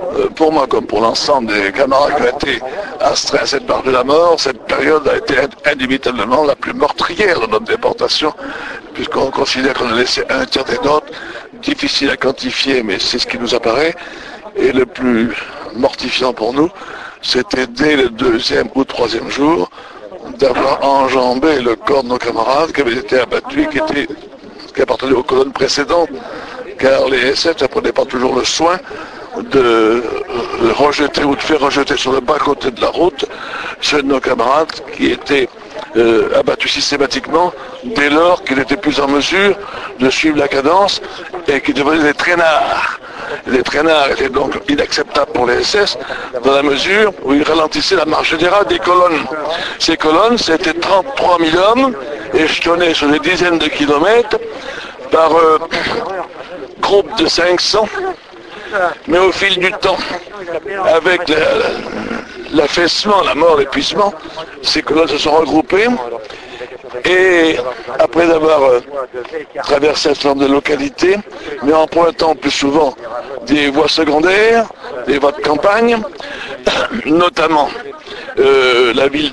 pour moi comme pour l'ensemble des camarades qui ont été astreints à cette marche de la mort, cette période a été indubitablement la plus meurtrière de notre déportation, puisqu'on considère qu'on a laissé un tiers des nôtres, difficile à quantifier, mais c'est ce qui nous apparaît, et le plus mortifiant pour nous, c'était dès le deuxième ou troisième jour d'avoir enjambé le corps de nos camarades qui avaient été abattus, qui appartenaient aux colonnes précédentes, car les SF ne prenaient pas toujours le soin de rejeter ou de faire rejeter sur le bas-côté de la route ceux de nos camarades qui étaient abattus systématiquement dès lors qu'ils n'étaient plus en mesure de suivre la cadence et qui devenaient des traînards. Les traînards étaient donc inacceptables pour les SS dans la mesure où ils ralentissaient la marche générale des colonnes. Ces colonnes, c'était 33 000 hommes échelonnés sur des dizaines de kilomètres par groupe de 500, mais au fil du temps, avec l'affaissement, la mort, l'épuisement, ces colonnes se sont regroupées et après avoir traversé un certain nombre de localités, mais en pointant plus souvent des voies secondaires, des voies de campagne, notamment la ville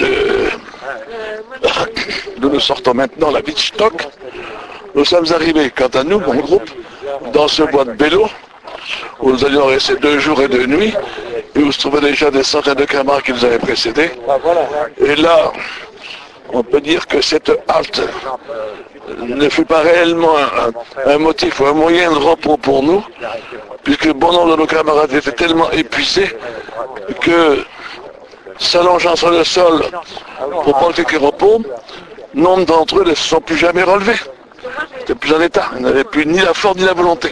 d'où nous sortons maintenant, la ville de Stock, nous sommes arrivés, quant à nous, mon groupe, dans ce bois de Bello, où nous allions rester 2 jours et 2 nuits, et où se trouvaient déjà des centaines de camarades qui nous avaient précédés. Et là, on peut dire que cette halte ne fut pas réellement un motif ou un moyen de repos pour nous, puisque bon nombre de nos camarades étaient tellement épuisés que, s'allongeant sur le sol pour prendre quelques repos, nombre d'entre eux ne se sont plus jamais relevés. Ils n'étaient plus en état, ils n'avaient plus ni la force ni la volonté.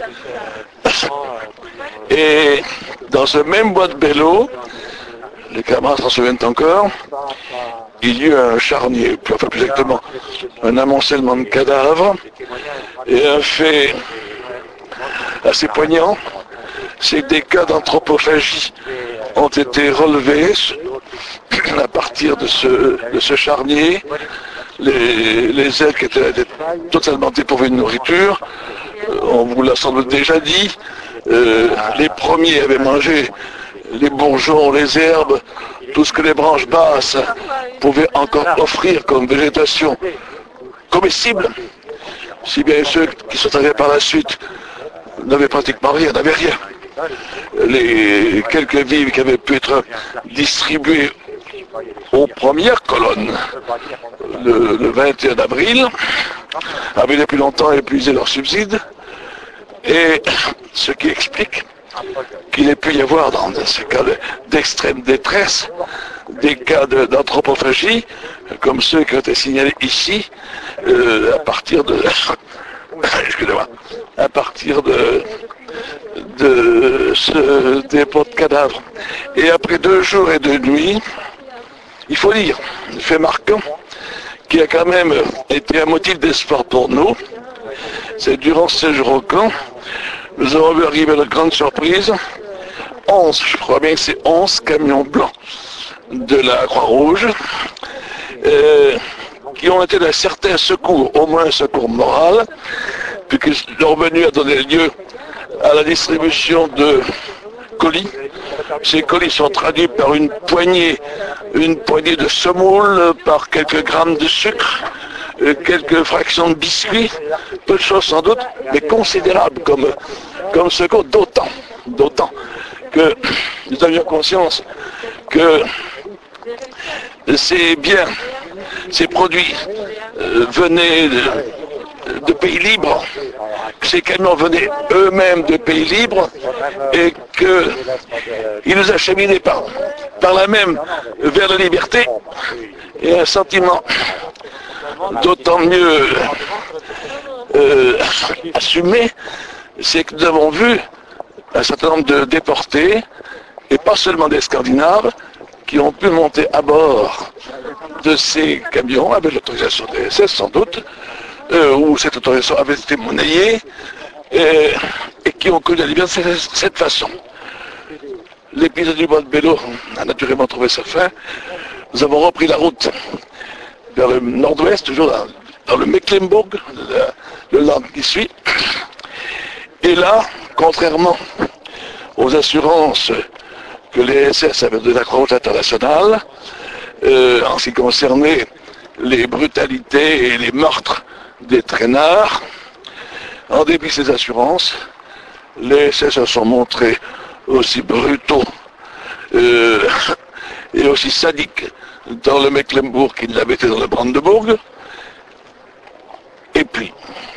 Et dans ce même bois de Bello, les camarades s'en souviennent encore, il y eut un charnier, enfin plus exactement, un amoncellement de cadavres, et un fait assez poignant, c'est que des cas d'anthropophagie ont été relevés à partir de ce charnier. Les ailes qui étaient totalement dépourvues de nourriture, on vous l'a sans doute déjà dit, les premiers avaient mangé les bourgeons, les herbes, tout ce que les branches basses pouvaient encore offrir comme végétation comestible, si bien ceux qui sont arrivés par la suite n'avaient pratiquement rien, n'avaient rien. Les quelques vivres qui avaient pu être distribués aux premières colonnes le 21 avril avaient depuis longtemps épuisé leurs subsides, et ce qui explique qu'il ait pu y avoir dans ces cas d'extrême détresse des cas d'anthropophagie comme ceux qui ont été signalés ici à partir de excusez-moi, à partir de ce dépôt de cadavres. Et après 2 jours et 2 nuits, il faut dire, un fait marquant qui a quand même été un motif d'espoir pour nous, c'est durant ce séjour au camp, nous avons vu arriver notre grande surprise, 11, je crois bien que c'est 11 camions blancs de la Croix-Rouge, qui ont été d'un certain secours, au moins un secours moral, puisque leur venue a donné lieu à la distribution de colis. Ces colis sont traduits par une poignée de semoule, par quelques grammes de sucre, quelques fractions de biscuits, peu de choses sans doute, mais considérables comme secours, d'autant que nous avions conscience que ces biens, ces produits venaient de pays libres, que ces camions venaient eux-mêmes de pays libres et qu'ils nous acheminaient par là même vers la liberté, et un sentiment d'autant mieux assumé, c'est que nous avons vu un certain nombre de déportés, et pas seulement des Scandinaves, qui ont pu monter à bord de ces camions avec l'autorisation des SS sans doute, où cette autorisation avait été monnayée, et qui ont connu la liberté de cette façon. L'épisode du bois de Bello a naturellement trouvé sa fin. Nous avons repris la route vers le nord-ouest, toujours dans le Mecklembourg, le land qui suit. Et là, contrairement aux assurances que les SS avaient de la Croix-Rouge internationale en ce qui concernait les brutalités et les meurtres des traînards. En dépit de ces assurances, les SS se sont montrés aussi brutaux et aussi sadiques dans le Mecklembourg qu'ils l'avaient été dans le Brandebourg. Et puis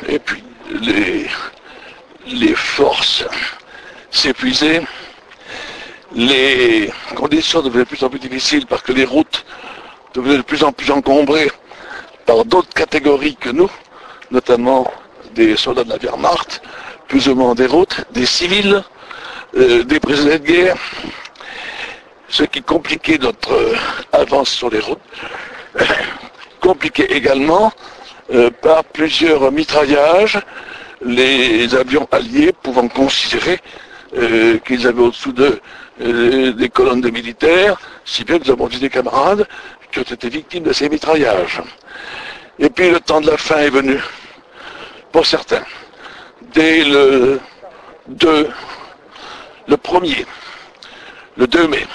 les forces s'épuisaient, les conditions devenaient de plus en plus difficiles parce que les routes devenaient de plus en plus encombrées par d'autres catégories que nous, notamment des soldats de la Wehrmacht, plus ou moins des routes, des civils, des prisonniers de guerre, ce qui compliquait notre avance sur les routes, compliquait également par plusieurs mitraillages, les avions alliés pouvant considérer qu'ils avaient au-dessous d'eux des colonnes de militaires, si bien que nous avons vu des camarades qui ont été victimes de ces mitraillages. Et puis le temps de la fin est venu, pour certains, dès le 2 mai,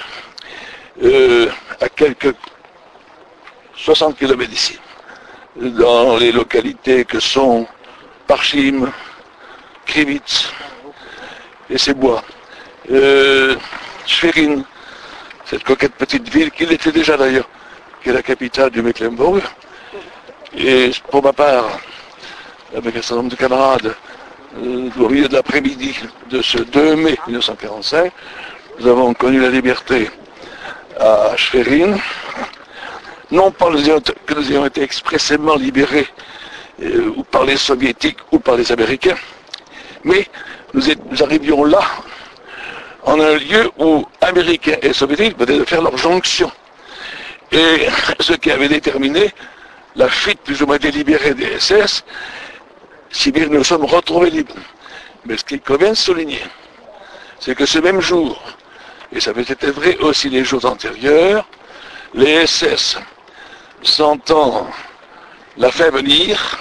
à quelques 60 km d'ici, dans les localités que sont Parchim, Krivitz et ses bois, Schwerin, cette coquette petite ville, qui l'était déjà d'ailleurs, qui est la capitale du Mecklembourg. Et pour ma part, avec un certain nombre de camarades, au milieu de l'après-midi de ce 2 mai 1945, nous avons connu la liberté à Schwerin, non pas que nous ayons été expressément libérés ou par les soviétiques ou par les américains, mais nous arrivions là en un lieu où américains et soviétiques venaient de faire leur jonction. Et ce qui avait déterminé la fuite plus ou moins délibérée des SS, si bien que nous nous sommes retrouvés libres. Mais ce qu'il convient de souligner, c'est que ce même jour, et ça avait été vrai aussi les jours antérieurs, les SS, sentant la fin venir,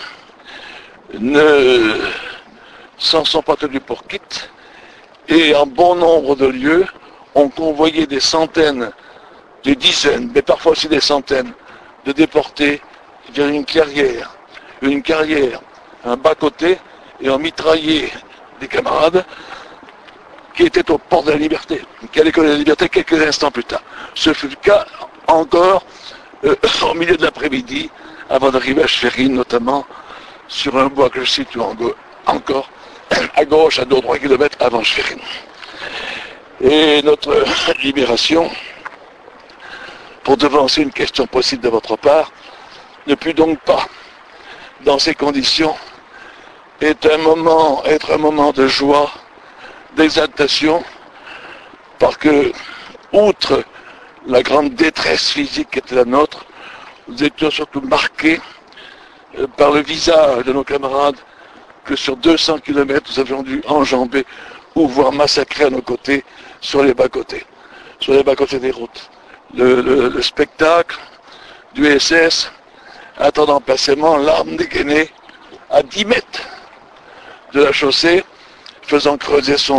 ne s'en sont pas tenus pour quitte, et en bon nombre de lieux, ont convoyé des centaines, des dizaines, mais parfois aussi des centaines, de déportés vers une carrière, un bas-côté, et ont mitraillé des camarades qui étaient au port de la liberté, qui allaient connaître la liberté quelques instants plus tard. Ce fut le cas encore au milieu de l'après-midi, avant d'arriver à Schwerin, notamment sur un bois que je situe encore à gauche, à 2-3 km avant Schwerin. Et notre libération, pour devancer une question possible de votre part, ne put donc pas, dans ces conditions, être un moment de joie, d'exaltation, parce que, outre la grande détresse physique qui était la nôtre, nous étions surtout marqués par le visage de nos camarades que sur 200 km nous avions dû enjamber ou voir massacrer à nos côtés sur les bas-côtés des routes. Le spectacle du SS attendant patiemment l'arme dégainée à 10 mètres de la chaussée, faisant creuser son